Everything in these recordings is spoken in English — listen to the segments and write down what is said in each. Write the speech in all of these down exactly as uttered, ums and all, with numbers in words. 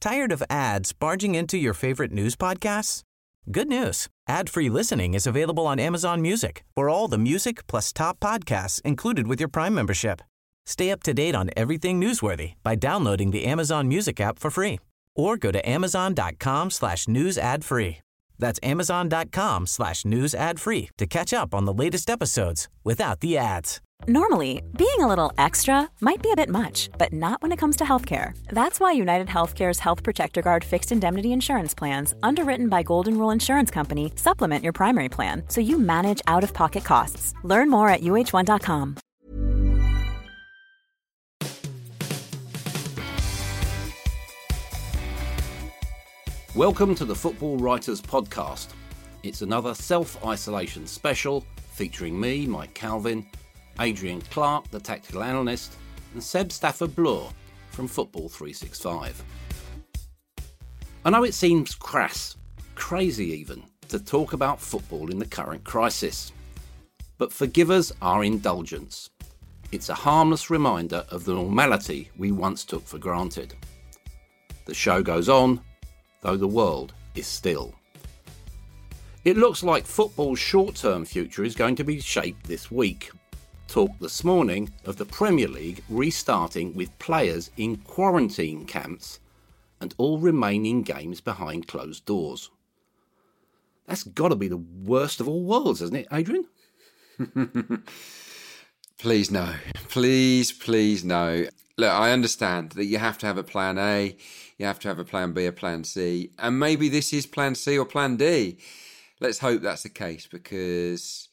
Tired of ads barging into your favorite news podcasts? Good news. Ad-free listening is available on Amazon Music for all the music plus top podcasts included with your Prime membership. Stay up to date on everything newsworthy by downloading the Amazon Music app for free or go to amazon.com slash news ad free. That's amazon.com slash news ad free to catch up on the latest episodes without the ads. Normally, being a little extra might be a bit much, but not when it comes to healthcare. That's why United Healthcare's Health Protector Guard fixed indemnity insurance plans, underwritten by Golden Rule Insurance Company, supplement your primary plan so you manage out-of-pocket costs. Learn more at U H one dot com. Welcome to the Football Writers Podcast. It's another self-isolation special featuring me, Mike Calvin, Adrian Clark, the tactical analyst, and Seb Stafford-Bloor from Football three sixty-five. I know it seems crass, crazy even, to talk about football in the current crisis. But forgive us our indulgence. It's a harmless reminder of the normality we once took for granted. The show goes on, though the world is still. It looks like football's short-term future is going to be shaped this week. Talk this morning of the Premier League restarting with players in quarantine camps and all remaining games behind closed doors. That's got to be the worst of all worlds, hasn't it, Adrian? Please no. Please, please no. Look, I understand that you have to have a plan A, you have to have a plan B, a plan C, and maybe this is plan C or plan D. Let's hope that's the case, because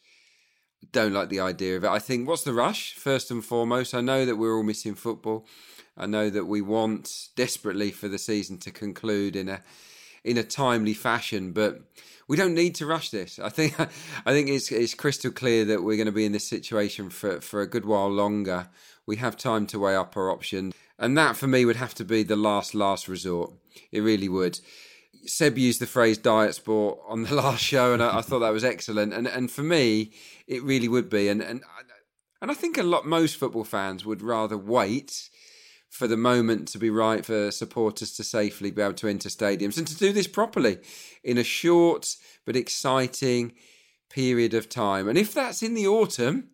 I don't like the idea of it. I think, what's the rush, first and foremost? I know that we're all missing football. I know that we want desperately for the season to conclude in a in a timely fashion, but we don't need to rush this. I think I think it's it's crystal clear that we're going to be in this situation for, for a good while longer. We have time to weigh up our options. And that, for me, would have to be the last, last resort. It really would. Seb used the phrase diet sport on the last show, and I, I thought that was excellent. And and for me, it really would be. And and and I think a lot, most football fans would rather wait for the moment to be right for supporters to safely be able to enter stadiums and to do this properly in a short but exciting period of time. And if that's in the autumn,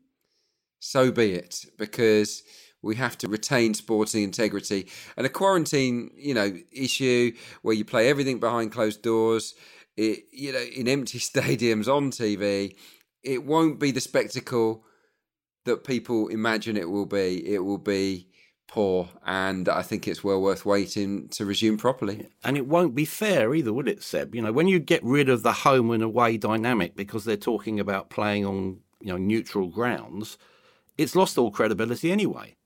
so be it, because we have to retain sporting integrity. And a quarantine, you know, issue where you play everything behind closed doors, it, you know, in empty stadiums on T V, it won't be the spectacle that people imagine it will be. It will be poor, and I think it's well worth waiting to resume properly. And it won't be fair either, would it, Seb? You know, when you get rid of the home and away dynamic because they're talking about playing on, you know, neutral grounds, it's lost all credibility anyway.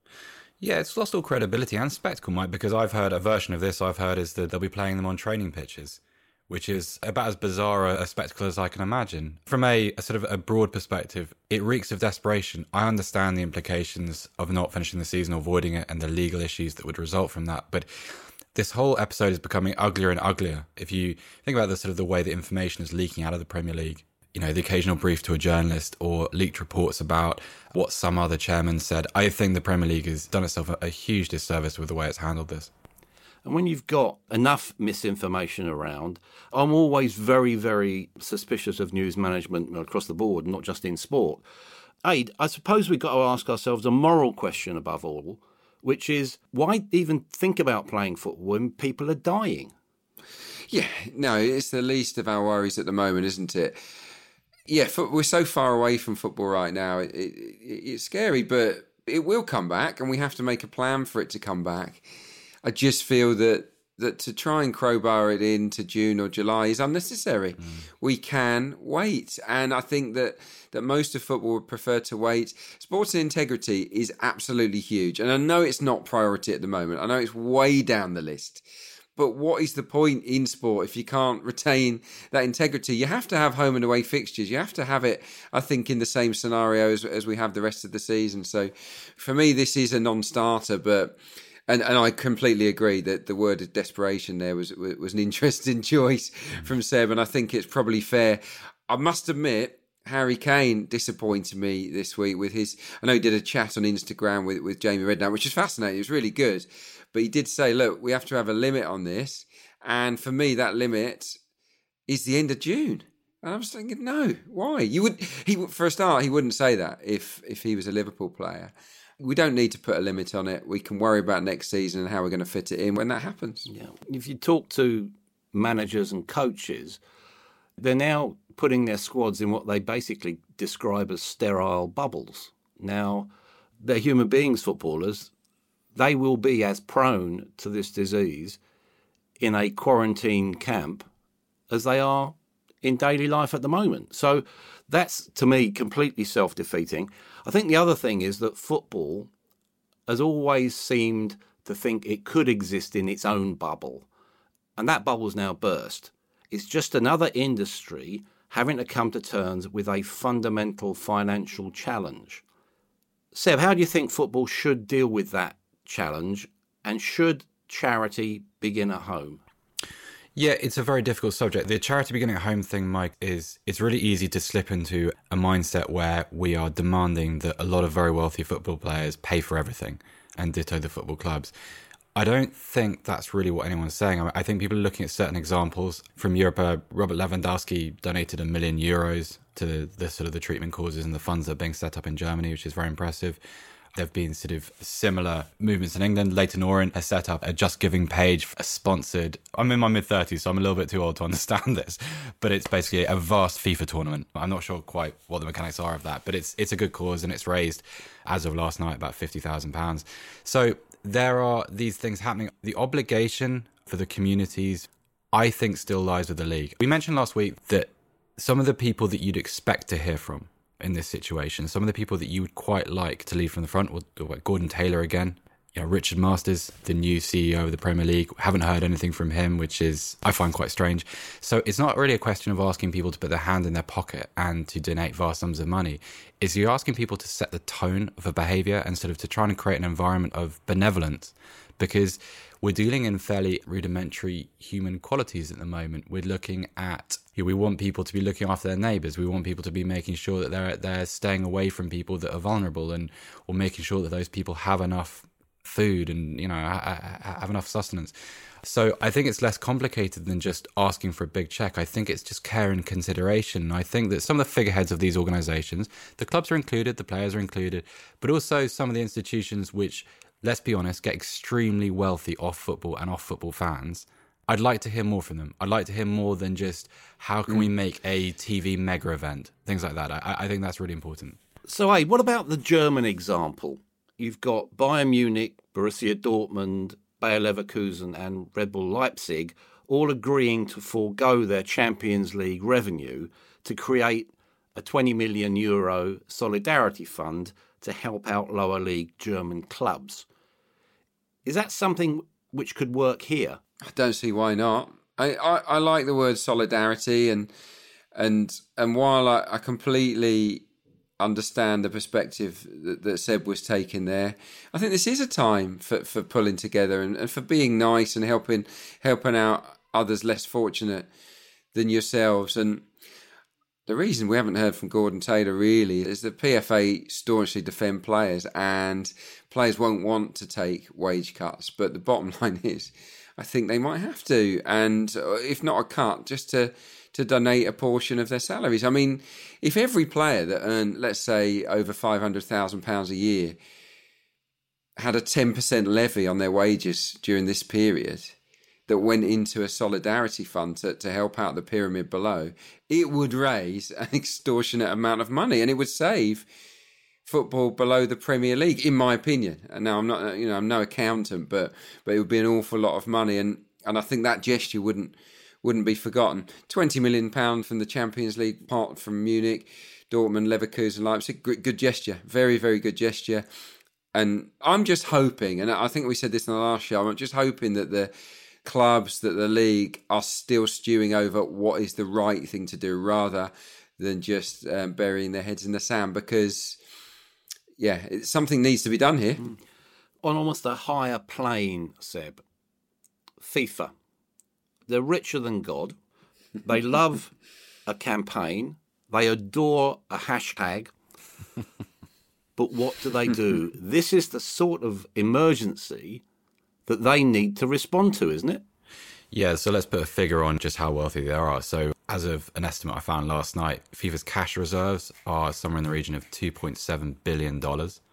Yeah, it's lost all credibility and spectacle, Mike, because I've heard a version of this I've heard is that they'll be playing them on training pitches, which is about as bizarre a spectacle as I can imagine. From a, a sort of a broad perspective, it reeks of desperation. I understand the implications of not finishing the season or avoiding it and the legal issues that would result from that, but this whole episode is becoming uglier and uglier. If you think about the sort of the way that information is leaking out of the Premier League, you know, the occasional brief to a journalist or leaked reports about what some other chairman said, I think the Premier League has done itself a, a huge disservice with the way it's handled this. And when you've got enough misinformation around, I'm always very, very suspicious of news management across the board, not just in sport. Aid, I suppose we've got to ask ourselves a moral question above all, which is, why even think about playing football when people are dying? Yeah, no, it's the least of our worries at the moment, isn't it? Yeah, we're so far away from football right now. It, it, it's scary, but it will come back, and we have to make a plan for it to come back. I just feel that that to try and crowbar it into June or July is unnecessary. Mm. We can wait. And I think that, that most of football would prefer to wait. Sporting integrity is absolutely huge. And I know it's not priority at the moment. I know it's way down the list. But what is the point in sport if you can't retain that integrity? You have to have home and away fixtures. You have to have it, I think, in the same scenario as, as we have the rest of the season. So for me, this is a non-starter, but... And and I completely agree that the word of desperation there was was an interesting choice from Seb, and I think it's probably fair. I must admit, Harry Kane disappointed me this week with his... I know he did a chat on Instagram with, with Jamie Redknapp, which is fascinating. It was really good. But he did say, look, we have to have a limit on this. And for me, that limit is the end of June. And I was thinking, no, why? You would, he for a start, he wouldn't say that if if he was a Liverpool player. We don't need to put a limit on it. We can worry about next season and how we're going to fit it in when that happens. Yeah. If you talk to managers and coaches, they're now putting their squads in what they basically describe as sterile bubbles. Now, they're human beings, footballers. They will be as prone to this disease in a quarantine camp as they are in daily life at the moment. So that's, to me, completely self-defeating. I think the other thing is that football has always seemed to think it could exist in its own bubble. And that bubble's now burst. It's just another industry having to come to terms with a fundamental financial challenge. Seb, how do you think football should deal with that challenge? And should charity begin at home? Yeah, it's a very difficult subject. The charity beginning at home thing, Mike, is it's really easy to slip into a mindset where we are demanding that a lot of very wealthy football players pay for everything, and ditto the football clubs. I don't think that's really what anyone's saying. I, mean, I think people are looking at certain examples from Europe. Uh, Robert Lewandowski donated a million euros to the, the sort of the treatment causes and the funds that are being set up in Germany, which is very impressive. There have been sort of similar movements in England. Leighton Orient has set up a Just Giving page, a sponsored. I'm in my mid-thirties, so I'm a little bit too old to understand this. But it's basically a vast FIFA tournament. I'm not sure quite what the mechanics are of that, but it's it's a good cause, and it's raised, as of last night, about fifty thousand pounds. So there are these things happening. The obligation for the communities, I think, still lies with the league. We mentioned last week that some of the people that you'd expect to hear from in this situation, some of the people that you would quite like to lead from the front, well, Gordon Taylor again, you know, Richard Masters, the new C E O of the Premier League, haven't heard anything from him, which is, I find, quite strange. So it's not really a question of asking people to put their hand in their pocket and to donate vast sums of money. It's you're asking people to set the tone of a behaviour and sort of to try and create an environment of benevolence, because we're dealing in fairly rudimentary human qualities at the moment. We're looking at, you know, we want people to be looking after their neighbours. We want people to be making sure that they're they're staying away from people that are vulnerable, and or making sure that those people have enough food and, you know, have enough sustenance. So I think it's less complicated than just asking for a big check. I think it's just care and consideration. I think that some of the figureheads of these organisations, the clubs are included, the players are included, but also some of the institutions which, let's be honest, get extremely wealthy off football and off football fans. I'd like to hear more from them. I'd like to hear more than just how can mm. we make a T V mega event, things like that. I, I think that's really important. So, hey, what about the German example? You've got Bayern Munich, Borussia Dortmund, Bayer Leverkusen and Red Bull Leipzig all agreeing to forego their Champions League revenue to create a twenty million euro solidarity fund to help out lower league German clubs. Is that something which could work here? I don't see why not. I, I, I like the word solidarity, and and and while I, I completely understand the perspective that, that Seb was taking there, I think this is a time for, for pulling together and, and for being nice and helping helping out others less fortunate than yourselves. And the reason we haven't heard from Gordon Taylor really is that P F A staunchly defend players, and players won't want to take wage cuts. But the bottom line is, I think they might have to, and if not a cut, just to to donate a portion of their salaries. I mean, if every player that earned, let's say, over five hundred thousand pounds a year had a ten percent levy on their wages during this period that went into a solidarity fund to, to help out the pyramid below, it would raise an extortionate amount of money, and it would save football below the Premier League, in my opinion. And now I'm not, you know, I'm no accountant, but but it would be an awful lot of money, and and I think that gesture wouldn't wouldn't be forgotten. twenty million pounds from the Champions League part from Munich, Dortmund, Leverkusen, Leipzig. Good, good gesture. Very, very good gesture. And I'm just hoping, and I think we said this in the last show, I'm just hoping that the clubs, that the league are still stewing over what is the right thing to do rather than just um, burying their heads in the sand, because, yeah, it, something needs to be done here. On almost a higher plane, Seb, FIFA. They're richer than God. They love a campaign. They adore a hashtag. But what do they do? This is the sort of emergency that they need to respond to, isn't it? Yeah, so let's put a figure on just how wealthy they are. So as of an estimate I found last night, FIFA's cash reserves are somewhere in the region of two point seven billion dollars.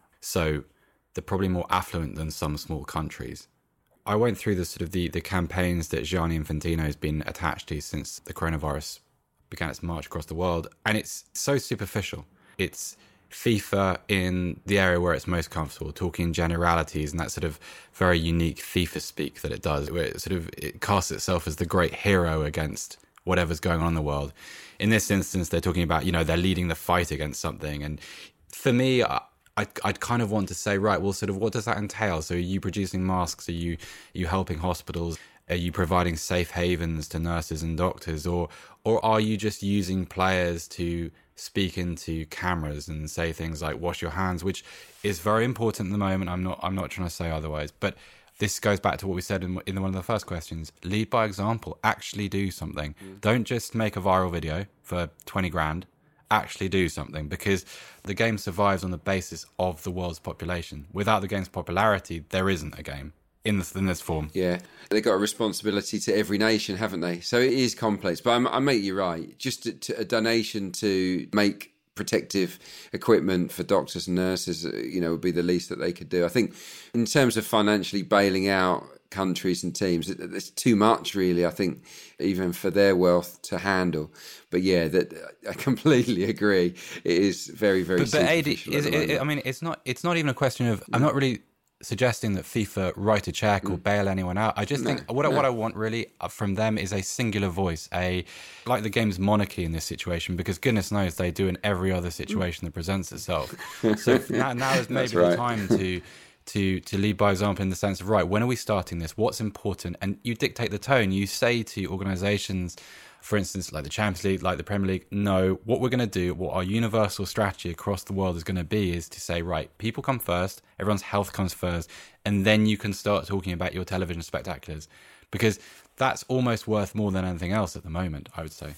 So they're probably more affluent than some small countries. I went through the sort of the, the campaigns that Gianni Infantino has been attached to since the coronavirus began its march across the world, and it's so superficial. It's FIFA in the area where it's most comfortable, talking generalities and that sort of very unique FIFA speak that it does, where it sort of it casts itself as the great hero against whatever's going on in the world. In this instance, they're talking about, you know, they're leading the fight against something. And for me, I, I'd, I'd kind of want to say, right, well, sort of what does that entail? So are you producing masks? Are you, are you helping hospitals? Are you providing safe havens to nurses and doctors? Or, or are you just using players to speak into cameras and say things like wash your hands, which is very important at the moment. I'm not I'm not trying to say otherwise, but this goes back to what we said in, in one of the first questions. Lead by example. Actually do something. Mm. Don't just make a viral video for twenty grand. Actually do something, because the game survives on the basis of the world's population. Without the game's popularity, there isn't a game in this, in this form. Yeah, they've got a responsibility to every nation, haven't they? So it is complex. But I'm, I make you right. Just to, to a donation to make protective equipment for doctors and nurses, you know, would be the least that they could do. I think in terms of financially bailing out countries and teams, it, it's too much, really, I think, even for their wealth to handle. But yeah, that I completely agree. It is very, very but, but Adi, is, it, I mean, it's not, it's not even a question of, I'm not really suggesting that FIFA write a check mm. or bail anyone out. I just no, think what, no. what I want really from them is a singular voice, a like the game's monarchy in this situation, because goodness knows they do in every other situation mm. that presents itself. So now, now is maybe right. the time to to to lead by example, in the sense of, right, when are we starting this? What's important? And you dictate the tone. You say to organisations, for instance, like the Champions League, like the Premier League, no, what we're going to do, what our universal strategy across the world is going to be, is to say, right, people come first, everyone's health comes first, and then you can start talking about your television spectaculars, because that's almost worth more than anything else at the moment, I would say.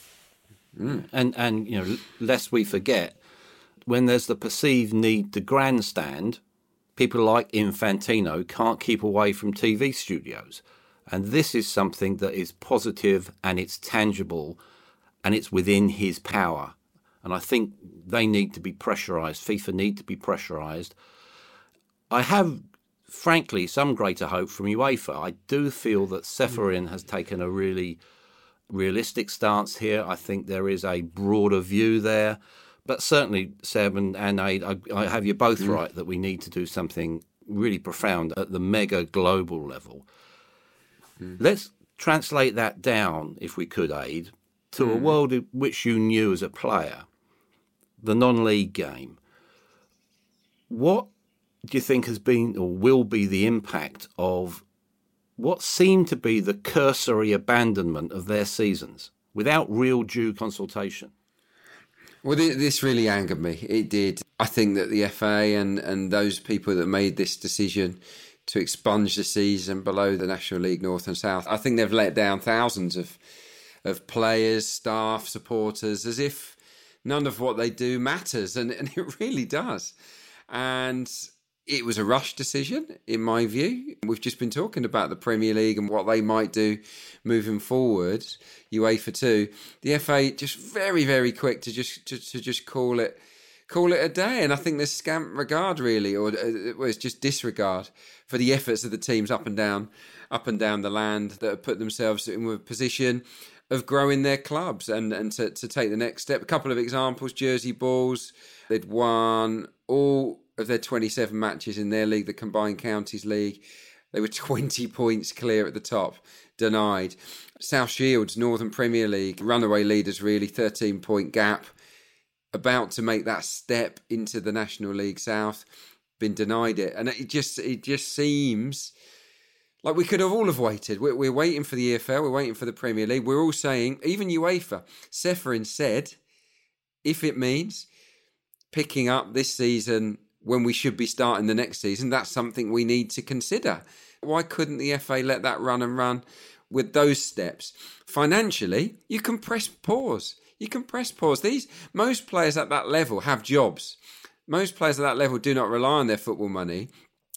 Mm. And, and you know, lest we forget, when there's the perceived need to grandstand, people like Infantino can't keep away from T V studios. And this is something that is positive and it's tangible and it's within his power. And I think they need to be pressurised. FIFA need to be pressurised. I have, frankly, some greater hope from UEFA. I do feel that Ceferin has taken a really realistic stance here. I think there is a broader view there. But certainly, Seb and Aid, I, I have you both mm. right that we need to do something really profound at the mega global level. Mm. Let's translate that down, if we could, Aid, to mm. a world in which you knew as a player, the non-league game. What do you think has been or will be the impact of what seemed to be the cursory abandonment of their seasons without real due consultation? Well, this really angered me. It did. I think that the F A and, and those people that made this decision to expunge the season below the National League North and South, I think they've let down thousands of of players, staff, supporters, as if none of what they do matters, and, and it really does. And it was a rushed decision, in my view. We've just been talking about the Premier League and what they might do moving forward, UEFA too. The F A just very, very quick to just to, to just call it call it a day. And I think there's scant regard, really, or uh, well, it's just disregard for the efforts of the teams up and down, up and down the land that have put themselves in a position of growing their clubs and, and to, to take the next step. A couple of examples: Jersey Bulls, they'd won all of their twenty-seven matches in their league, the Combined Counties League. They were twenty points clear at the top, denied. South Shields, Northern Premier League, runaway leaders really, thirteen point gap, about to make that step into the National League South, been denied it. And it just it just seems like we could have all have waited. We're, we're waiting for the E F L, we're waiting for the Premier League. We're all saying, even UEFA, Ceferin said, if it means picking up this season when we should be starting the next season, that's something we need to consider. Why couldn't the F A let that run and run with those steps? Financially, you can press pause. You can press pause. These most players at that level have jobs. Most players at that level do not rely on their football money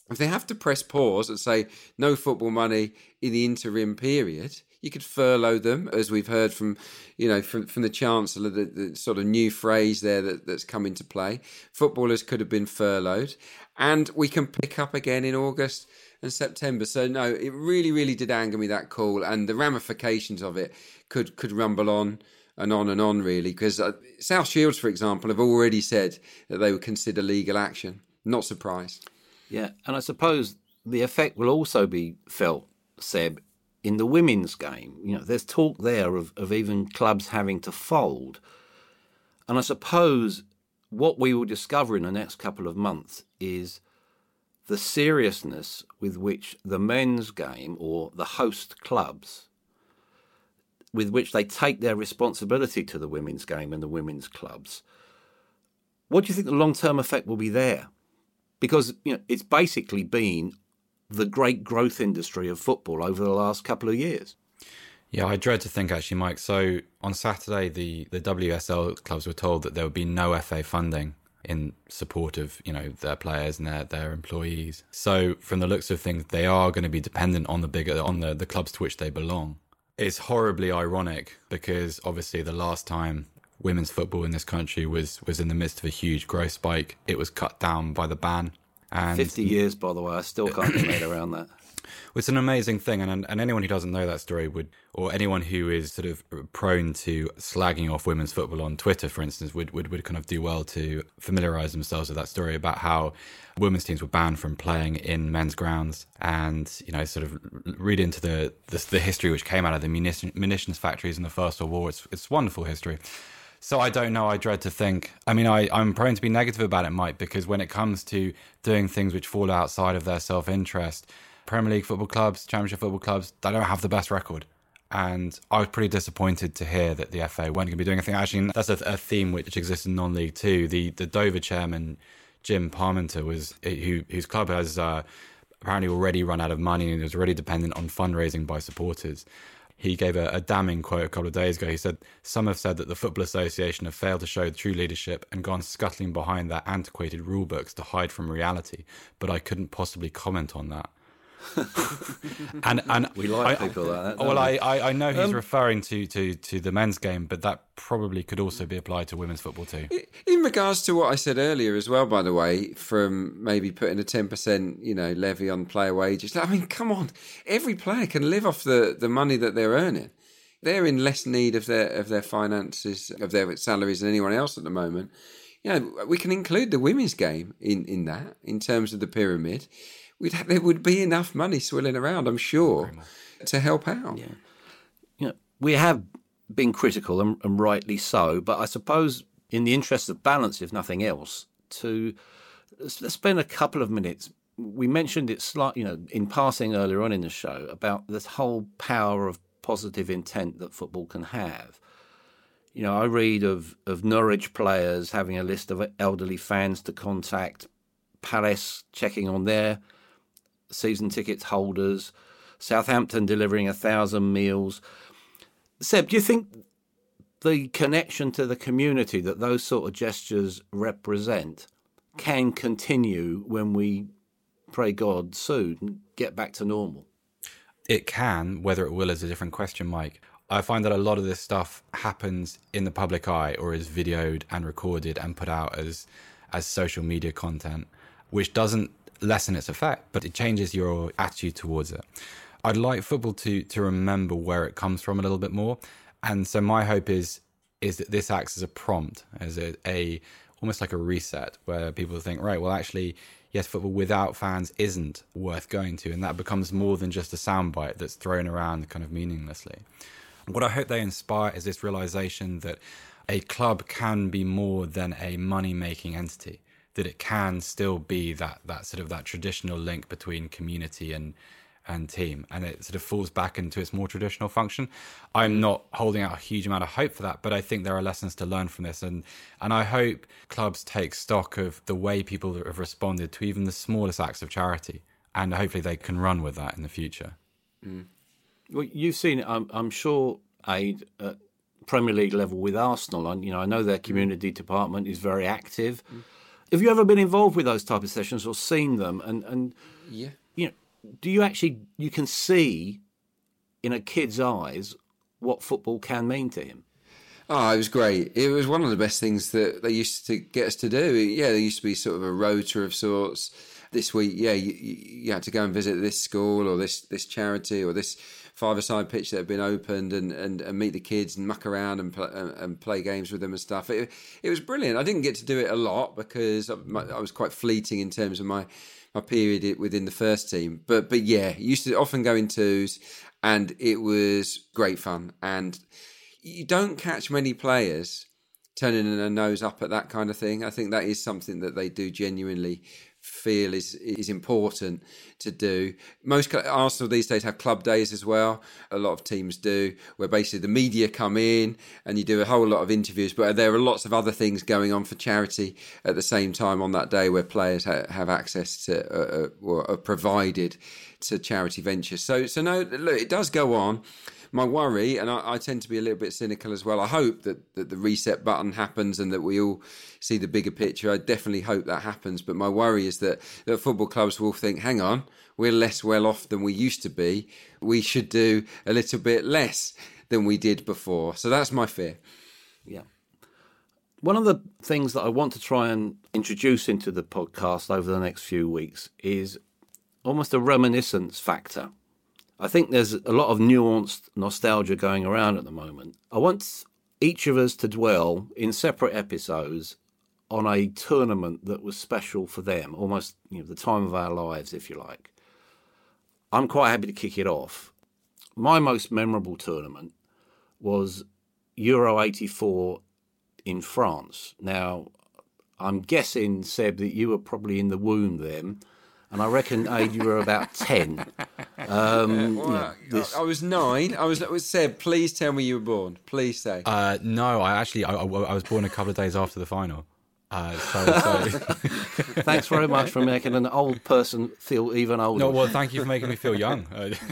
if they have to press pause and say no football money in the interim period, you could furlough them, as we've heard from, you know, from, from the Chancellor, the, the sort of new phrase there that, that's come into play. Footballers could have been furloughed, and we can pick up again in August and September. So no, it really, really did anger me, that call, and the ramifications of it could could rumble on and on and on, really, because uh, South Shields, for example, have already said that they would consider legal action. Not surprised. Yeah, and I suppose the effect will also be felt, Seb, in the women's game. You know, there's talk there of, of even clubs having to fold. And I suppose what we will discover in the next couple of months is the seriousness with which the men's game, or the host clubs, with which they take their responsibility to the women's game and the women's clubs. What do you think the long-term effect will be there? Because, you know, it's basically been the great growth industry of football over the last couple of years. Yeah, I dread to think, actually, Mike. So on Saturday, the, the W S L clubs were told that there would be no F A funding in support of, you know, their players and their, their employees. So from the looks of things, they are going to be dependent on the bigger on the, the clubs to which they belong. It's horribly ironic because obviously the last time women's football in this country was, was in the midst of a huge growth spike, it was cut down by the ban. And fifty years, by the way, I still can't get my head around that. It's an amazing thing, and and anyone who doesn't know that story would, or anyone who is sort of prone to slagging off women's football on Twitter, for instance, would, would, would kind of do well to familiarise themselves with that story about how women's teams were banned from playing in men's grounds, and, you know, sort of read into the the, the history which came out of the munition, munitions factories in the First World War. It's it's wonderful history. So I don't know, I dread to think. I mean, I, I'm prone to be negative about it, Mike, because when it comes to doing things which fall outside of their self-interest, Premier League football clubs, Championship football clubs, they don't have the best record. And I was pretty disappointed to hear that the F A weren't going to be doing anything. Actually, that's a, a theme which exists in non-league too. The the Dover chairman, Jim Parmenter, was who whose club has uh, apparently already run out of money and is already dependent on fundraising by supporters. He gave a, a damning quote a couple of days ago. He said, "Some have said that the Football Association have failed to show true leadership and gone scuttling behind their antiquated rule books to hide from reality, but I couldn't possibly comment on that." and and we like I, people like that. Well, we? I, I know he's um, referring to, to, to the men's game, but that probably could also be applied to women's football too. In regards to what I said earlier as well, by the way, from maybe putting a ten percent, you know, levy on player wages. I mean, come on, every player can live off the, the money that they're earning. They're in less need of their of their finances, of their salaries than anyone else at the moment. You know, we can include the women's game in, in that, in terms of the pyramid. We'd have, there would be enough money swirling around, I'm sure, to help out. Yeah. You know, we have been critical, and, and rightly so, but I suppose in the interest of balance, if nothing else, to let's spend a couple of minutes. We mentioned it slightly, you know, in passing earlier on in the show about this whole power of positive intent that football can have. You know, I read of, of Norwich players having a list of elderly fans to contact, Palace checking on their season tickets holders, Southampton delivering a thousand meals. Seb, do you think the connection to the community that those sort of gestures represent can continue when we, pray God, soon get back to normal? It can. Whether it will is a different question, Mike. I find that a lot of this stuff happens in the public eye, or is videoed and recorded and put out as as social media content, which doesn't lessen its effect, but it changes your attitude towards it. I'd like football to to remember where it comes from a little bit more, and so my hope is is that this acts as a prompt, as a, a almost like a reset, where people think, right, well, actually, yes, football without fans isn't worth going to, and that becomes more than just a soundbite that's thrown around kind of meaninglessly. What I hope they inspire is this realization that a club can be more than a money-making entity, that it can still be that that sort of that traditional link between community and and team, and it sort of falls back into its more traditional function. I'm not holding out a huge amount of hope for that, but I think there are lessons to learn from this, and and I hope clubs take stock of the way people have responded to even the smallest acts of charity, and hopefully they can run with that in the future. Mm. Well, you've seen it, I'm, I'm sure, Aid, at Premier League level with Arsenal, and you know I know their community department is very active. Mm. Have you ever been involved with those type of sessions or seen them? And and Yeah. You know, do you actually, you can see in a kid's eyes what football can mean to him? Oh, it was great. It was one of the best things that they used to get us to do. Yeah, there used to be sort of a rota of sorts. This week, yeah, you, you had to go and visit this school or this, this charity or this five-a-side pitch that had been opened and, and, and meet the kids and muck around and, pl- and play games with them and stuff. It, it was brilliant. I didn't get to do it a lot because I, I was quite fleeting in terms of my, my period within the first team. But, but yeah, used to often go in twos and it was great fun. And you don't catch many players turning their nose up at that kind of thing. I think that is something that they do genuinely feel is is important to do. Most Arsenal these days have club days as well. A lot of teams do, where basically the media come in and you do a whole lot of interviews, but there are lots of other things going on for charity at the same time on that day where players ha- have access to uh, or are provided to charity ventures. So, so no, look, it does go on. My worry, and I, I tend to be a little bit cynical as well, I hope that, that the reset button happens and that we all see the bigger picture. I definitely hope that happens. But my worry is that, that football clubs will think, hang on, we're less well off than we used to be. We should do a little bit less than we did before. So that's my fear. Yeah. One of the things that I want to try and introduce into the podcast over the next few weeks is almost a reminiscence factor. I think there's a lot of nuanced nostalgia going around at the moment. I want each of us to dwell in separate episodes on a tournament that was special for them, almost, you know, the time of our lives, if you like. I'm quite happy to kick it off. My most memorable tournament was Euro eighty-four in France. Now, I'm guessing, Seb, that you were probably in the womb then. And I reckon, Aid, you were about ten. Um, well, you know, this... I was nine. I was, I was Seb, please tell me you were born. Please say. Uh, no, I actually, I, I was born a couple of days after the final. Uh, so, so... Thanks very much for making an old person feel even older. No, well, thank you for making me feel young.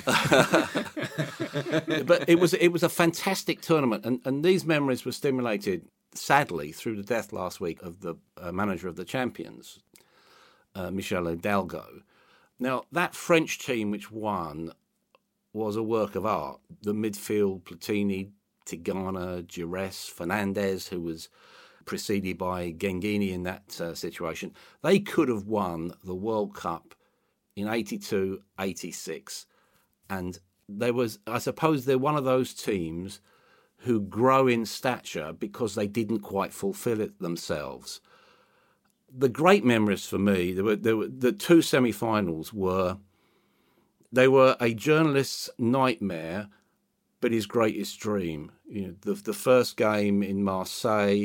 But it was it was a fantastic tournament, and, and these memories were stimulated, sadly, through the death last week of the uh, manager of the champions, uh, Michel Hidalgo. Now, that French team which won was a work of art. The midfield, Platini, Tigana, Giresse, Fernandez, who was preceded by Genghini in that uh, situation, they could have won the World Cup in eighty-two, eighty-six. And there was, I suppose they're one of those teams who grow in stature because they didn't quite fulfill it themselves. The great memories for me, there were, there were the two semi-finals were, they were a journalist's nightmare, but his greatest dream. You know, the, the first game in Marseille,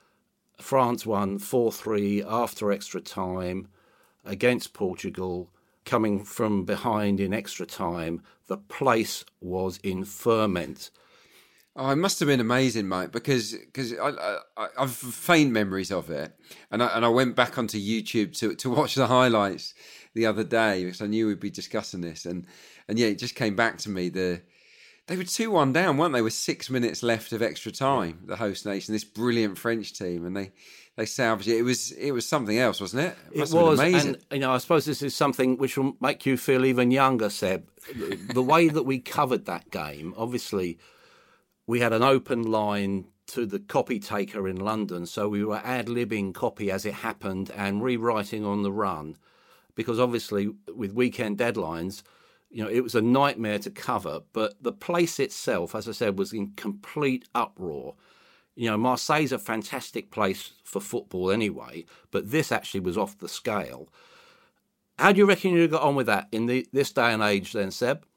France won four three after extra time against Portugal, coming from behind in extra time. The place was in ferment. Oh, it must have been amazing, Mike, because because I, I, I've faint memories of it. And I, and I went back onto YouTube to, to watch the highlights the other day because I knew we'd be discussing this. And, and yeah, it just came back to me. The They were two one down, weren't they, with six minutes left of extra time, the host nation, this brilliant French team. And they, they salvaged it. It was it was something else, wasn't it? It, it was, amazing. And you know, I suppose this is something which will make you feel even younger, Seb. The way that we covered that game, obviously, we had an open line to the copy taker in London, so we were ad-libbing copy as it happened and rewriting on the run, because obviously with weekend deadlines, you know, it was a nightmare to cover. But the place itself, as I said, was in complete uproar. You know, Marseille's a fantastic place for football anyway, but this actually was off the scale. How do you reckon you got on with that in the, this day and age then, Seb?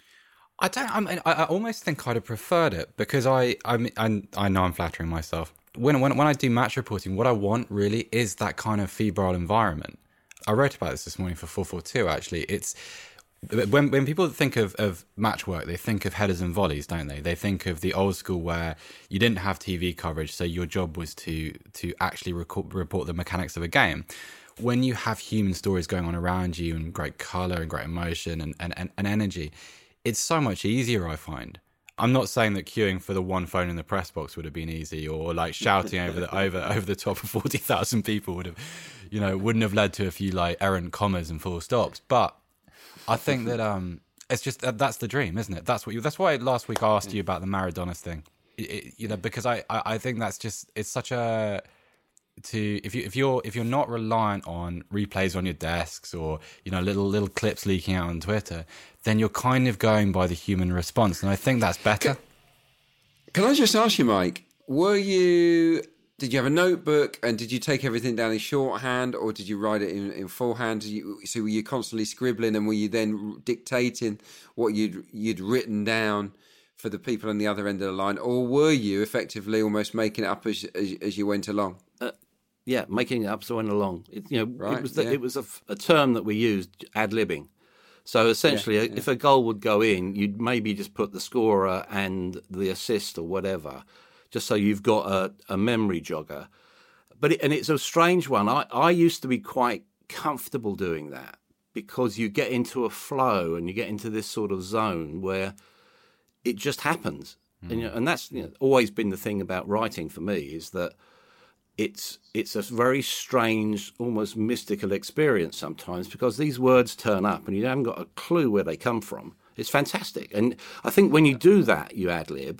I don't. I mean, I almost think I'd have preferred it because I, I, mean, I, I know I'm flattering myself. When, when, when I do match reporting, what I want really is that kind of febrile environment. I wrote about this this morning for four forty-two. Actually, it's when when people think of, of match work, they think of headers and volleys, don't they? They think of the old school where you didn't have T V coverage, so your job was to to actually record, report the mechanics of a game. When you have human stories going on around you and great colour and great emotion and, and, and, and energy, it's so much easier, I find. I'm not saying that queuing for the one phone in the press box would have been easy, or like shouting over the over over the top of forty thousand people would have, you know, wouldn't have led to a few like errant commas and full stops. But I think that um, it's just that that's the dream, isn't it? That's what you. That's why last week I asked you about the Maradona thing. It, it, you know, because I, I, I think that's just it's such a to if you if you're if you're not reliant on replays on your desks or you know little little clips leaking out on Twitter, then you're kind of going by the human response, and I think that's better. Can, can I just ask you, Mike? Were you? Did you have a notebook and did you take everything down in shorthand or did you write it in, in fullhand? Did you, so were you constantly scribbling and were you then dictating what you'd you'd written down for the people on the other end of the line, or were you effectively almost making it up as as, as you went along? Uh, yeah, making it up as I went along. It, you know, right, it was the, yeah. it was a, a term that we used, ad-libbing. So essentially, yeah, yeah. if a goal would go in, you'd maybe just put the scorer and the assist or whatever, just so you've got a, a memory jogger. But it, and it's a strange one. I, I used to be quite comfortable doing that because you get into a flow and you get into this sort of zone where it just happens. Mm. And, you know, and that's you know, always been the thing about writing for me is that it's it's a very strange, almost mystical experience sometimes because these words turn up and you haven't got a clue where they come from. It's fantastic. And I think when you do that, you ad-lib,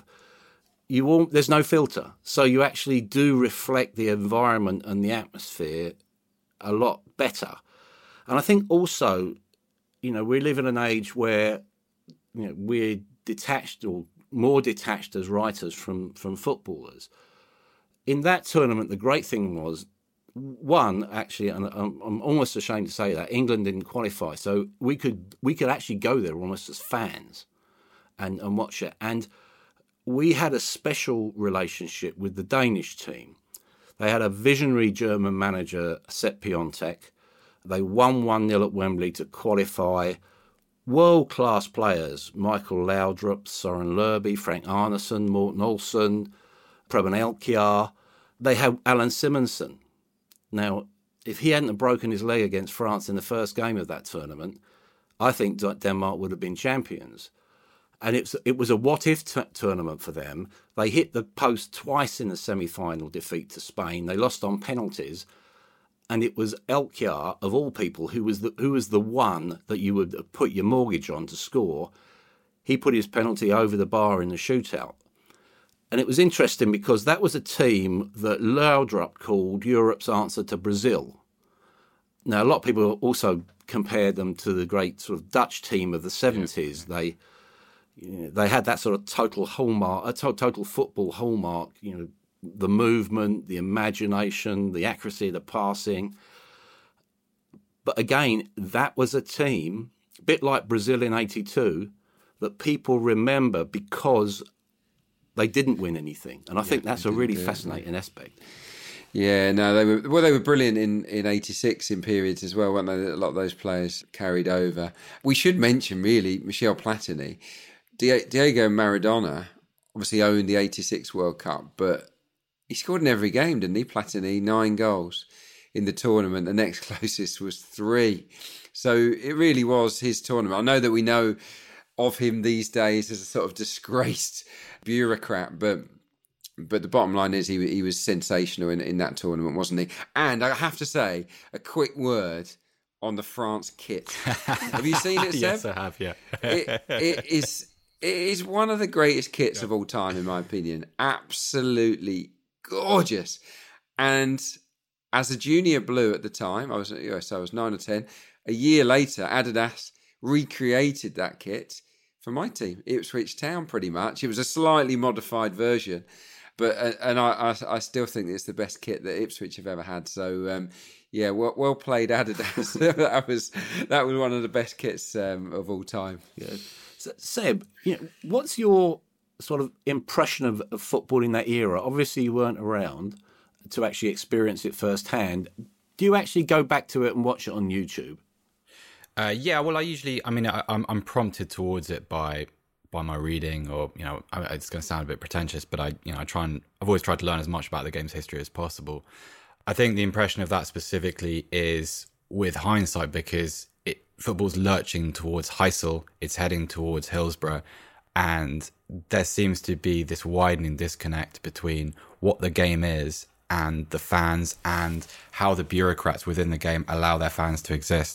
You all, there's no filter, so you actually do reflect the environment and the atmosphere a lot better. And I think also, you know, we live in an age where you know we're detached or more detached as writers from from footballers. In that tournament, the great thing was one actually, and I'm, I'm almost ashamed to say that England didn't qualify, so we could we could actually go there almost as fans and and watch it. And we had a special relationship with the Danish team. They had a visionary German manager, Sepp Piontek. They won one nil at Wembley to qualify. World-class players, Michael Laudrup, Søren Lerby, Frank Arnesen, Morten Olsen, Preben Elkjær. They had Alan Simonsen. Now, if he hadn't broken his leg against France in the first game of that tournament, I think Denmark would have been champions. And it was, it was a what-if t- tournament for them. They hit the post twice in the semi-final defeat to Spain. They lost on penalties. And it was Elkjær, of all people, who was the who was the one that you would put your mortgage on to score. He put his penalty over the bar in the shootout. And it was interesting because that was a team that Laudrup called Europe's answer to Brazil. Now, a lot of people also compared them to the great sort of Dutch team of the seventies. Yeah. They... You know, they had that sort of total hallmark, a to- total football hallmark, you know, the movement, the imagination, the accuracy of the passing. But again, that was a team, a bit like Brazil in eighty-two, that people remember because they didn't win anything. And I yeah, think that's a really fascinating it. aspect. Yeah, no, they were well. They were brilliant in in eighty-six in periods as well, weren't they? A lot of those players carried over. We should mention really Michel Platini. Diego Maradona obviously owned the eighty-six World Cup, but he scored in every game, didn't he? Platini, nine goals in the tournament. The next closest was three. So it really was his tournament. I know that we know of him these days as a sort of disgraced bureaucrat, but but the bottom line is he he was sensational in, in that tournament, wasn't he? And I have to say, a quick word on the France kit. Have you seen it, Seb? Yes, I have, yeah. it, it is... It is one of the greatest kits yeah. of all time, in my opinion. Absolutely gorgeous. And as a junior blue at the time, I was yes, I was nine or ten. A year later, Adidas recreated that kit for my team, Ipswich Town, pretty much. It was a slightly modified version, but uh, and I, I I still think it's the best kit that Ipswich have ever had. So um, yeah, well, well played, Adidas. that was that was one of the best kits um, of all time. Yeah. Seb, you know, what's your sort of impression of, of football in that era? Obviously, you weren't around to actually experience it firsthand. Do you actually go back to it and watch it on YouTube? Uh, yeah, well, I usually, I mean, I, I'm I'm prompted towards it by by my reading, or you know, it's going to sound a bit pretentious, but I, you know, I try and I've always tried to learn as much about the game's history as possible. I think the impression of that specifically is with hindsight because it, football's lurching towards Heysel, it's heading towards Hillsborough, and there seems to be this widening disconnect between what the game is and the fans and how the bureaucrats within the game allow their fans to exist.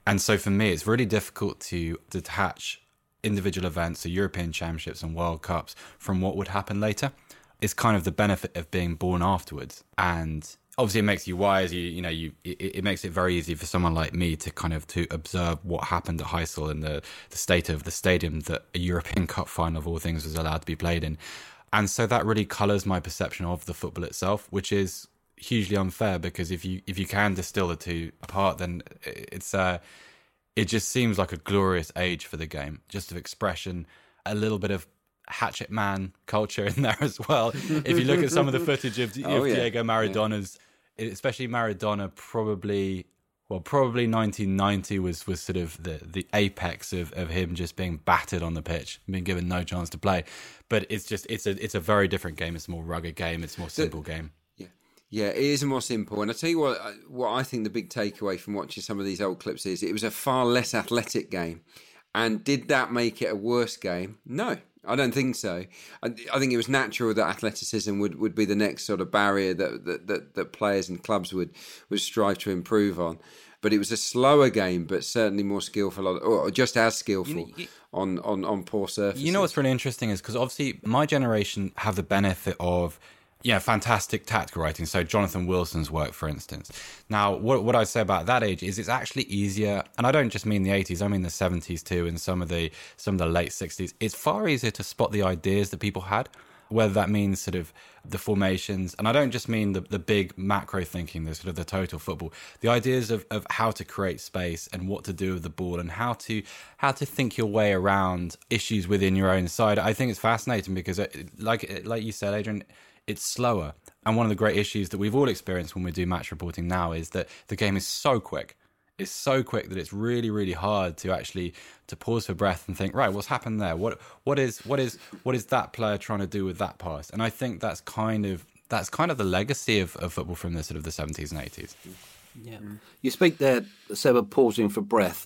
And so for me, it's really difficult to detach individual events, so European Championships and World Cups, from what would happen later. It's kind of the benefit of being born afterwards. And obviously it makes you wise. You, you know, you it, it makes it very easy for someone like me to kind of to observe what happened at Heysel and the, the state of the stadium that a European Cup final of all things was allowed to be played in. And so that really colours my perception of the football itself, which is hugely unfair, because if you if you can distill the two apart, then it's uh it just seems like a glorious age for the game, just of expression, a little bit of hatchet man culture in there as well. If you look at some of the footage of, oh, of yeah. Diego Maradona's, yeah. especially Maradona, probably well, probably nineteen ninety was was sort of the the apex of, of him just being battered on the pitch, being given no chance to play. But it's just it's a it's a very different game. It's a more rugged game. It's a more simple the, game. Yeah, it is more simple. And I tell you what, what I think the big takeaway from watching some of these old clips is it was a far less athletic game. And did that make it a worse game? No, I don't think so. I, I think it was natural that athleticism would, would be the next sort of barrier that, that, that, that players and clubs would, would strive to improve on. But it was a slower game, but certainly more skillful, or just as skillful you, you, on, on, on poor surfaces. You know what's really interesting is because obviously my generation have the benefit of Yeah, fantastic tactical writing. So Jonathan Wilson's work, for instance. Now, what what I'd say about that age is it's actually easier, and I don't just mean the eighties, I mean the seventies too, and some of the some of the late sixties. It's far easier to spot the ideas that people had, whether that means sort of the formations, and I don't just mean the, the big macro thinking, the sort of the total football, the ideas of, of how to create space and what to do with the ball and how to how to think your way around issues within your own side. I think it's fascinating because, it, like like you said, Adrian, it's slower. And one of the great issues that we've all experienced when we do match reporting now is that the game is so quick. It's so quick that it's really, really hard to actually to pause for breath and think, right, what's happened there? What what is what is what is that player trying to do with that pass? And I think that's kind of that's kind of the legacy of, of football from the sort of the seventies and eighties. Yeah. You speak there, Seb, of pausing for breath.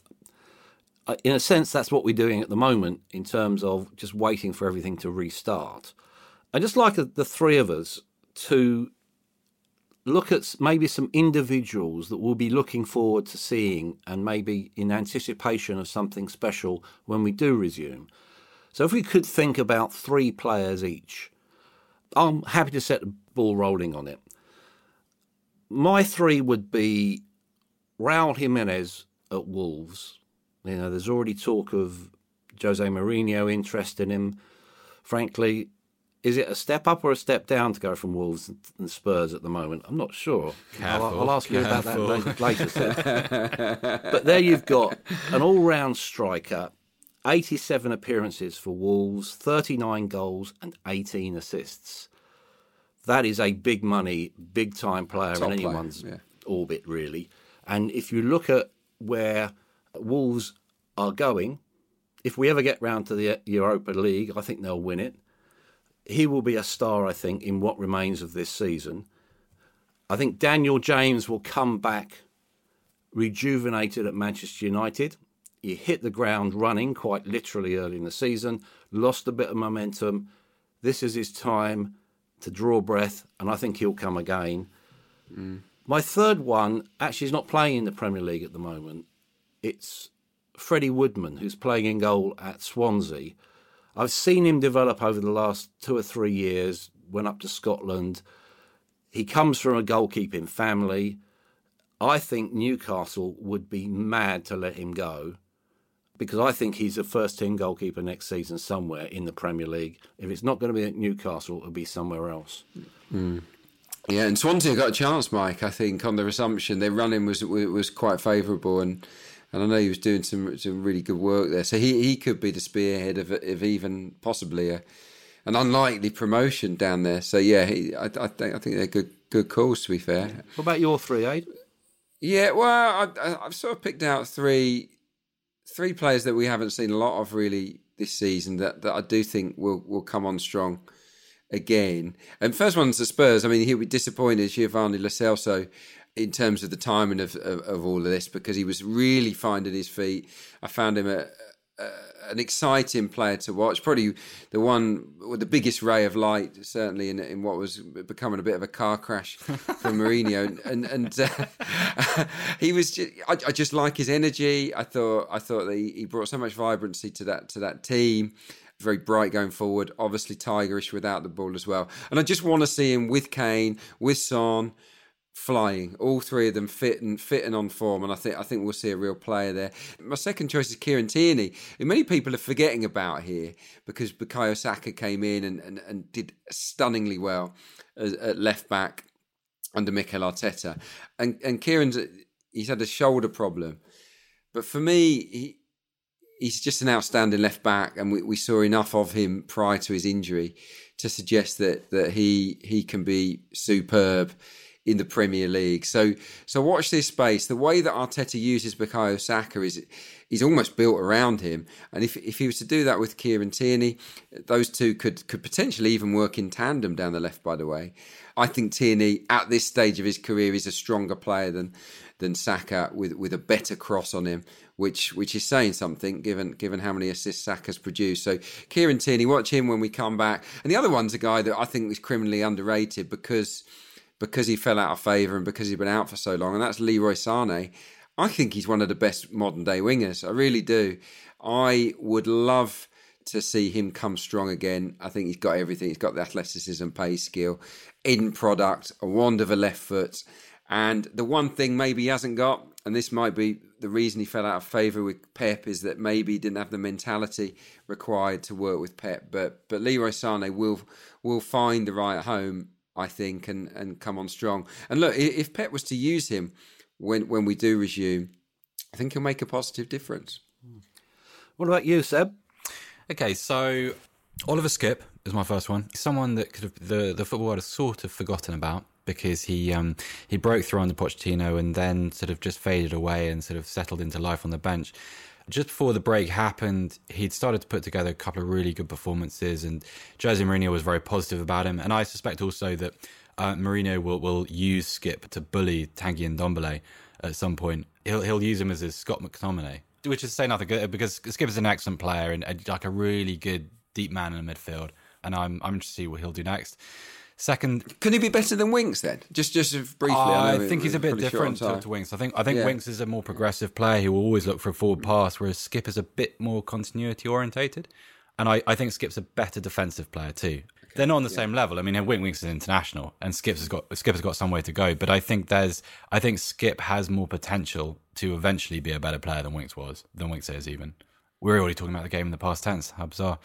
In a sense, that's what we're doing at the moment in terms of just waiting for everything to restart. I'd just like the three of us to look at maybe some individuals that we'll be looking forward to seeing and maybe in anticipation of something special when we do resume. So if we could think about three players each, I'm happy to set the ball rolling on it. My three would be Raul Jimenez at Wolves. You know, there's already talk of Jose Mourinho interest in him. Frankly, is it a step up or a step down to go from Wolves and Spurs at the moment? I'm not sure. I'll, I'll ask you Careful. about that later. later but there you've got an all-round striker, eighty-seven appearances for Wolves, thirty-nine goals and eighteen assists. That is a big money, big-time player Top in anyone's player, yeah. orbit, really. And if you look at where Wolves are going, if we ever get round to the Europa League, I think they'll win it. He will be a star, I think, in what remains of this season. I think Daniel James will come back rejuvenated at Manchester United. He hit the ground running quite literally early in the season, lost a bit of momentum. This is his time to draw breath, and I think he'll come again. Mm. My third one actually is not playing in the Premier League at the moment. It's Freddie Woodman, who's playing in goal at Swansea. I've seen him develop over the last two or three years, went up to Scotland. He comes from a goalkeeping family. I think Newcastle would be mad to let him go because I think he's a first-team goalkeeper next season somewhere in the Premier League. If it's not going to be at Newcastle, it'll be somewhere else. Mm. Yeah, and Swansea got a chance, Mike, I think, on their assumption. Their running was was quite favourable and And I know he was doing some some really good work there. So he, he could be the spearhead of, of even possibly a, an unlikely promotion down there. So yeah, he, I, I think I think they're good good calls, to be fair. What about your three, Aid? Yeah, well, I, I've sort of picked out three three players that we haven't seen a lot of really this season that, that I do think will will come on strong again. And first one's the Spurs. I mean, he'll be disappointed, Giovanni Lo Celso, in terms of the timing of, of, of all of this, because he was really finding his feet. I found him a, uh, an exciting player to watch. Probably the one with the biggest ray of light, certainly in, in what was becoming a bit of a car crash for Mourinho. And and uh, he was. Just, I, I just like his energy. I thought I thought that he, he brought so much vibrancy to that to that team. Very bright going forward. Obviously tigerish without the ball as well. And I just want to see him with Kane, with Son, flying. All three of them fit and fit and on form. And I think I think we'll see a real player there. My second choice is Kieran Tierney, who many people are forgetting about here because Bukayo Saka came in and, and, and did stunningly well as, at left back under Mikel Arteta. And and Kieran's he's had a shoulder problem, but for me he. He's just an outstanding left back, and we, we saw enough of him prior to his injury to suggest that that he he can be superb in the Premier League. So so watch this space. The way that Arteta uses Bukayo Saka is he's almost built around him, and if if he was to do that with Kieran Tierney, those two could could potentially even work in tandem down the left. By the way, I think Tierney at this stage of his career is a stronger player than than Saka with with a better cross on him, which which is saying something given given how many assists Saka's produced. So Kieran Tierney, watch him when we come back. And the other one's a guy that I think is criminally underrated because because he fell out of favour and because he's been out for so long, and that's Leroy Sané. I think he's one of the best modern day wingers. I really do. I would love to see him come strong again. I think he's got everything. He's got the athleticism, pace, skill, end product, a wand of a left foot. And the one thing maybe he hasn't got, and this might be the reason he fell out of favour with Pep, is that maybe he didn't have the mentality required to work with Pep. But but Leroy Sané will will find the right home, I think, and, and come on strong. And look, if Pep was to use him when when we do resume, I think he'll make a positive difference. What about you, Seb? Okay, so Oliver Skipp is my first one. Someone that could have, the, the football world has sort of forgotten about, because he um, he broke through under Pochettino and then sort of just faded away and sort of settled into life on the bench. Just before the break happened, he'd started to put together a couple of really good performances, and Jose Mourinho was very positive about him. And I suspect also that uh, Mourinho will, will use Skipp to bully Tanguy Ndombele at some point. He'll he'll use him as his Scott McTominay, which is to say nothing good, because Skipp is an excellent player and, and like a really good deep man in the midfield. And I'm I'm interested to see what he'll do next. Second, could he be better than Winks then? Just, just briefly. Uh, I, I think he's a bit different to, to Winks. I think, I think yeah. Winks is a more progressive player. He will always look for a forward pass, whereas Skipp is a bit more continuity orientated. And I, I think Skipp's a better defensive player too. Okay. They're not on the yeah. same level. I mean, Winks is international, and Skipp has got Skipp has got some way to go. But I think there's, I think Skipp has more potential to eventually be a better player than Winks was, than Winks is even. We're already talking about the game in the past tense. How bizarre.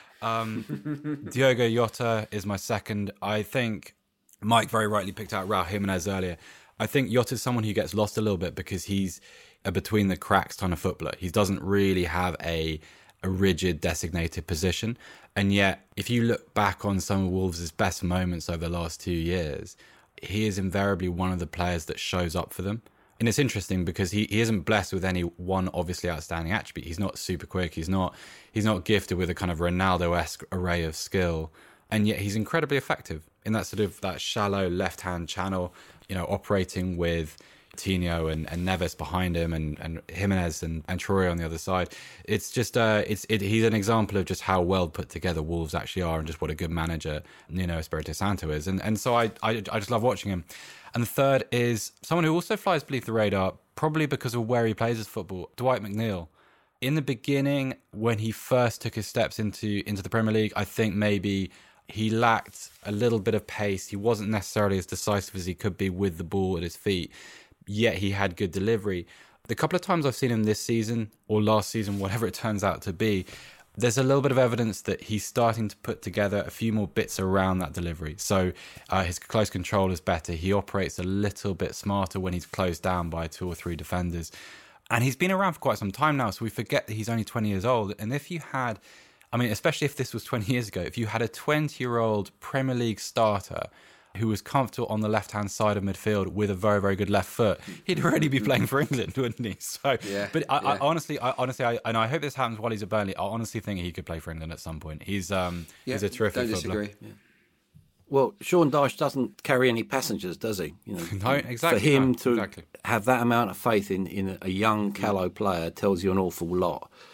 Um, Diogo Jota is my second. I think Mike very rightly picked out Raul Jimenez earlier. I think Jota is someone who gets lost a little bit because he's a between the cracks kind of footballer. He doesn't really have a a rigid designated position, and yet if you look back on some of Wolves' best moments over the last two years, he is invariably one of the players that shows up for them. And it's interesting because he, he isn't blessed with any one obviously outstanding attribute. He's not super quick. He's not he's not gifted with a kind of Ronaldo-esque array of skill. And yet he's incredibly effective in that sort of that shallow left-hand channel, you know, operating with Coutinho and, and Neves behind him and, and Jimenez and, and Traore on the other side. It's just, uh, it's it, he's an example of just how well put together Wolves actually are and just what a good manager Nuno Espirito Santo is. And and so I, I, I just love watching him. And the third is someone who also flies beneath the radar, probably because of where he plays his football, Dwight McNeil. In the beginning, when he first took his steps into into the Premier League, I think maybe he lacked a little bit of pace. He wasn't necessarily as decisive as he could be with the ball at his feet, yet he had good delivery. The couple of times I've seen him this season or last season, whatever it turns out to be, there's a little bit of evidence that he's starting to put together a few more bits around that delivery. So uh, his close control is better. He operates a little bit smarter when he's closed down by two or three defenders. And he's been around for quite some time now, so we forget that he's only twenty years old. And if you had, I mean, especially if this was twenty years ago, if you had a twenty-year-old Premier League starter who was comfortable on the left-hand side of midfield with a very, very good left foot, he'd already be playing for England, wouldn't he? So, yeah, but I, yeah. I honestly, I honestly, I, and I hope this happens while he's at Burnley. I honestly think he could play for England at some point. He's, um, yeah, he's a terrific don't footballer. disagree. Yeah. Well, Sean Dyche doesn't carry any passengers, does he? You know, no, exactly. For him no, to exactly. have that amount of faith in, in a young, callow player tells you an awful lot.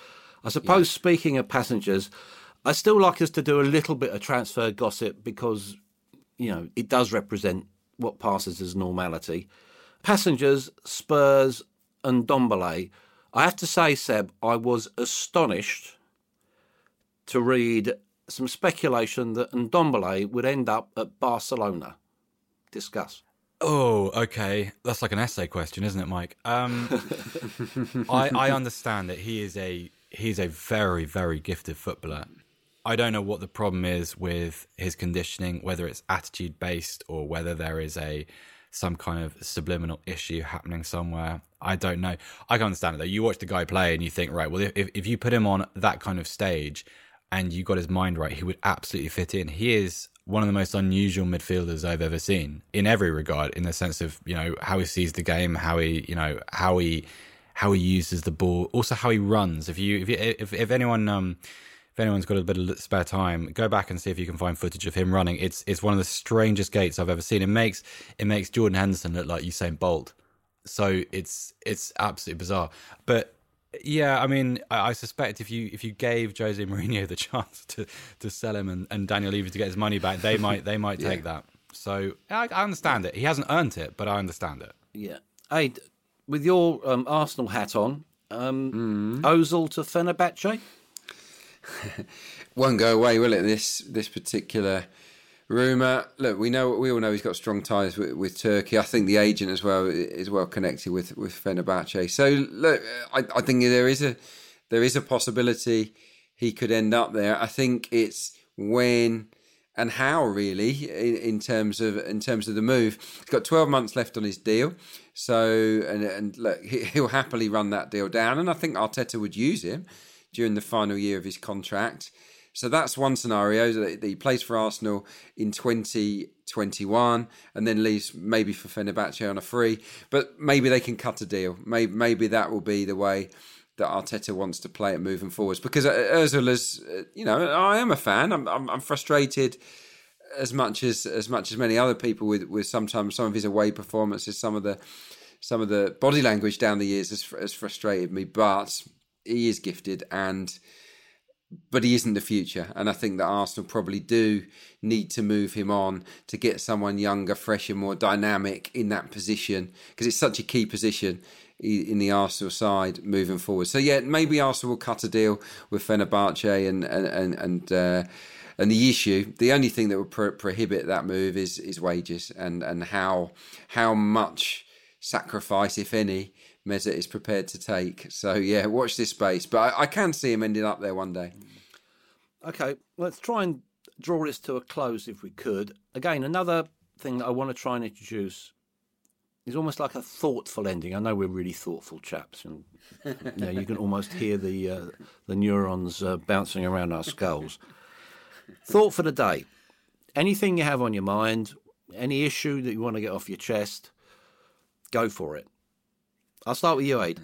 I suppose, yeah. Speaking of passengers, I still like us to do a little bit of transfer gossip because, you know, it does represent what passes as normality. Passengers, Spurs and Ndombele. I have to say, Seb, I was astonished to read some speculation that Ndombele would end up at Barcelona. Discuss. Oh, okay. That's like an essay question, isn't it, Mike? Um, I, I understand that he is a he's a very, very gifted footballer. I don't know what the problem is with his conditioning, whether it's attitude based or whether there is a some kind of subliminal issue happening somewhere. I don't know. I can understand it though. You watch the guy play and you think, right, well, if if you put him on that kind of stage and you got his mind right, he would absolutely fit in. He is one of the most unusual midfielders I've ever seen in every regard, in the sense of, you know, how he sees the game, how he, you know, how he how he uses the ball, also how he runs. If you if you, if, if anyone um if anyone's got a bit of spare time, go back and see if you can find footage of him running. It's it's one of the strangest gaits I've ever seen. It makes it makes Jordan Henderson look like Usain Bolt. So it's it's absolutely bizarre. But yeah, I mean, I, I suspect if you if you gave Jose Mourinho the chance to, to sell him and, and Daniel Levy to get his money back, they might they might take yeah. that. So I, I understand it. He hasn't earned it, but I understand it. Yeah. Hey, with your um, Arsenal hat on, um, mm. Ozil to Fenerbahce. Won't go away, will it? This this particular rumour. Look, we know we all know he's got strong ties with, with Turkey. I think the agent as well is well connected with with Fenerbahce. So look, I, I think there is a there is a possibility he could end up there. I think it's when and how really in, in terms of in terms of the move. He's got twelve months left on his deal. So and and look, he'll happily run that deal down, and I think Arteta would use him during the final year of his contract. So that's one scenario, that he plays for Arsenal in twenty twenty-one and then leaves maybe for Fenerbahce on a free. But maybe they can cut a deal. Maybe, maybe that will be the way that Arteta wants to play it moving forwards. Because Ozil is, you know, I am a fan. I'm, I'm, I'm frustrated as much as as much as many other people with, with sometimes some of his away performances, some of the some of the body language down the years has, has frustrated me. But he is gifted, and but he isn't the future. And I think that Arsenal probably do need to move him on to get someone younger, fresher, more dynamic in that position, because it's such a key position in the Arsenal side moving forward. So yeah, maybe Arsenal will cut a deal with Fenerbahce, and and and and, uh, and the issue, the only thing that would pro- prohibit that move is is wages and and how how much sacrifice, if any, Mesut is prepared to take. So yeah, watch this space. But I, I can see him ending up there one day. Okay, let's try and draw this to a close if we could. Again, another thing that I want to try and introduce is almost like a thoughtful ending. I know we're really thoughtful chaps, and you know, you can almost hear the uh, the neurons uh, bouncing around our skulls. Thought for the day. Anything you have on your mind, any issue that you want to get off your chest, go for it. I'll start with you, Aid.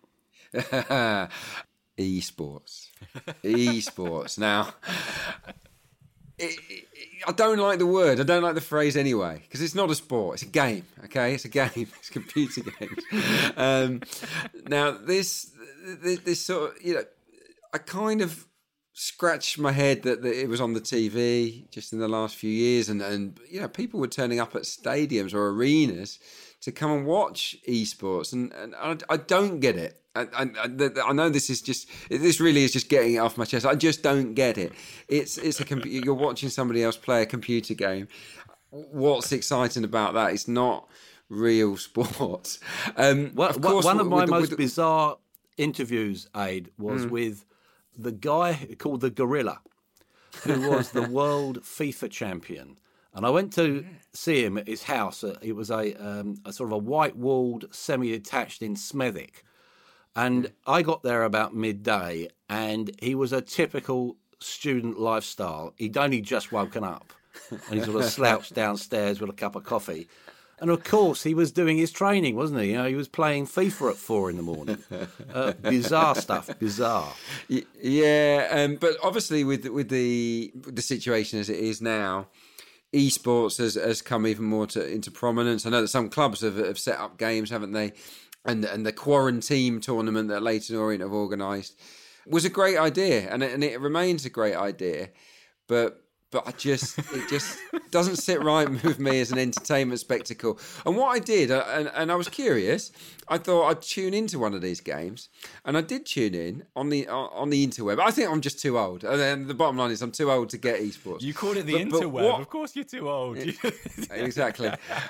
Esports. Esports. Now, it, it, I don't like the word. I don't like the phrase anyway, because it's not a sport. It's a game, okay? It's a game. It's computer games. Um, now, this, this this sort of, you know, I kind of scratched my head that, that it was on the T V just in the last few years, and, and you know, people were turning up at stadiums or arenas to come and watch esports, and, and I, I don't get it. I, I, I know this is just this really is just getting it off my chest. I just don't get it. It's it's a computer. You're watching somebody else play a computer game. What's exciting about that? It's not real sports. Um, well, of course, one of my with, most with, bizarre interviews, Aid, was mm. with the guy called the Gorilla, who was the world FIFA champion. And I went to see him at his house. It was a, um, a sort of a white-walled, semi-detached in Smethwick. And I got there about midday, and he was a typical student lifestyle. He'd only just woken up, and he sort of slouched downstairs with a cup of coffee. And, of course, he was doing his training, wasn't he? You know, he was playing FIFA at four in the morning. Uh, bizarre stuff, bizarre. Yeah, um, but obviously with with the the situation as it is now, esports has, has come even more to, into prominence. I know that some clubs have, have set up games, haven't they? And and the Quarantine tournament that Leyton Orient have organised was a great idea, and it, and it remains a great idea, but but I just it just doesn't sit right with me as an entertainment spectacle. And what I did, and, and I was curious, I thought I'd tune into one of these games, and I did tune in on the on the interweb. I think I'm just too old. And the bottom line is I'm too old to get esports. You called it the but, interweb. But what, of course you're too old. Exactly.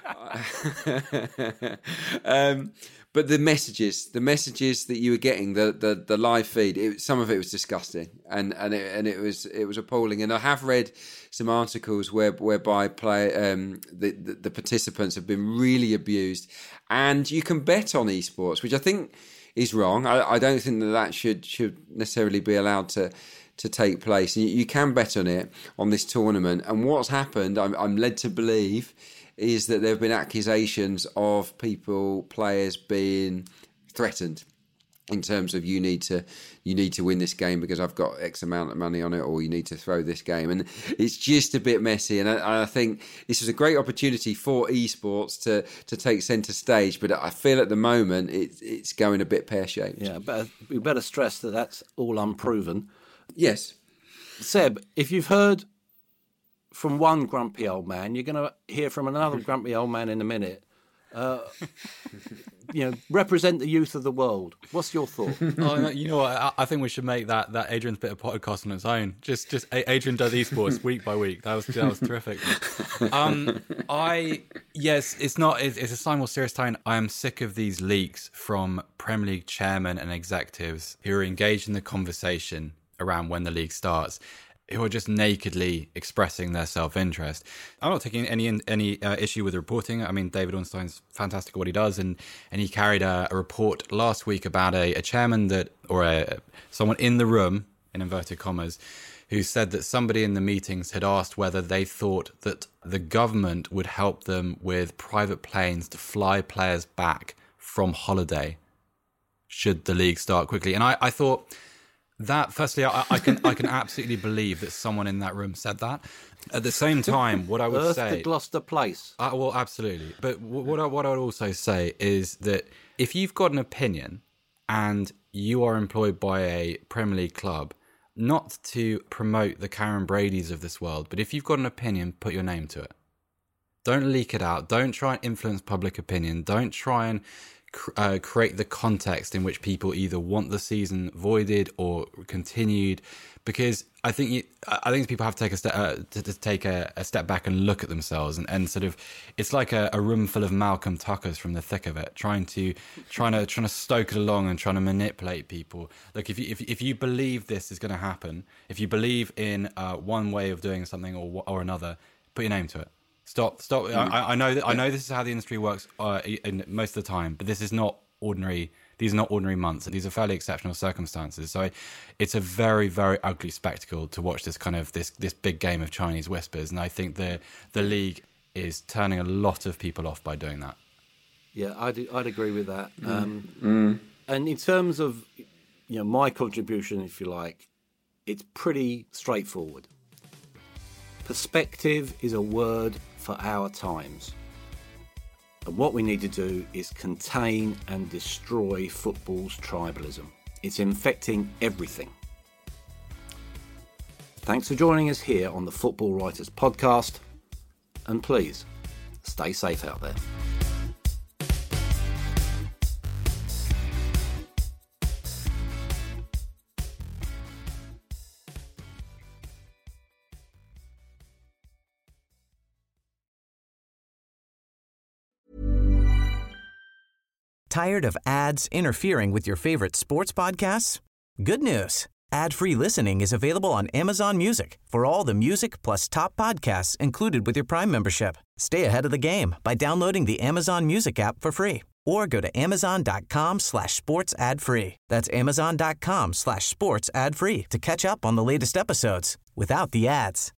um, but the messages, the messages that you were getting, the the, the live feed, it, some of it was disgusting, and and it, and it was it was appalling. And I have read some articles where whereby play um, the, the the participants have been really abused, and you can bet on esports, which I think is wrong. I, I don't think that that should should necessarily be allowed to. to take place. And you, you can bet on it on this tournament. And what's happened, I'm, I'm led to believe, is that there have been accusations of people, players being threatened in terms of you need to you need to win this game because I've got X amount of money on it, or you need to throw this game. And it's just a bit messy. And I, I think this is a great opportunity for esports to to take centre stage. But I feel at the moment it, it's going a bit pear-shaped. Yeah, but we better stress that that's all unproven. Yes. Seb, if you've heard from one grumpy old man, you're going to hear from another grumpy old man in a minute. Uh, you know, represent the youth of the world. What's your thought? Oh, you know what? I, I think we should make that, that Adrian's bit of podcast on its own. Just just Adrian does esports week by week. That was that was terrific. Um, I yes, it's not. It's, it's a slightly more serious tone. I am sick of these leaks from Premier League chairmen and executives who are engaged in the conversation around when the league starts, who are just nakedly expressing their self-interest. I'm not taking any any uh, issue with the reporting. I mean, David Ornstein's fantastic at what he does, and, and he carried a, a report last week about a, a chairman that, or a, someone in the room, in inverted commas, who said that somebody in the meetings had asked whether they thought that the government would help them with private planes to fly players back from holiday should the league start quickly. And I, I thought... That, firstly, I, I can I can absolutely believe that someone in that room said that. At the same time, what I would Earth say... to Gloucester Place. Uh, well, absolutely. But what I, what I would also say is that if you've got an opinion and you are employed by a Premier League club, not to promote the Karen Bradys of this world, but if you've got an opinion, put your name to it. Don't leak it out. Don't try and influence public opinion. Don't try and... Uh, create the context in which people either want the season voided or continued, because I think you, I think people have to take a step uh, to, to take a, a step back and look at themselves and, and sort of it's like a, a room full of Malcolm Tuckers from the thick of it, trying to trying to trying to stoke it along and trying to manipulate people. Like if you if if you believe this is going to happen, if you believe in uh, one way of doing something or or another, put your name to it. Stop, stop. I, I know that I know this is how the industry works uh, in most of the time, but this is not ordinary. These are not ordinary months. These are fairly exceptional circumstances. So it's a very, very ugly spectacle to watch this kind of this this big game of Chinese whispers. And I think the the league is turning a lot of people off by doing that. Yeah, I'd I'd agree with that. Mm. Um, Mm. And in terms of you know my contribution, if you like, it's pretty straightforward. Perspective is a word for our times. And what we need to do is contain and destroy football's tribalism. It's infecting everything. Thanks for joining us here on the Football Writers Podcast. And please, stay safe out there. Tired of ads interfering with your favorite sports podcasts? Good news. Ad-free listening is available on Amazon Music for all the music plus top podcasts included with your Prime membership. Stay ahead of the game by downloading the Amazon Music app for free or go to amazon.com slash sports ad free. That's amazon.com slash sports ad free to catch up on the latest episodes without the ads.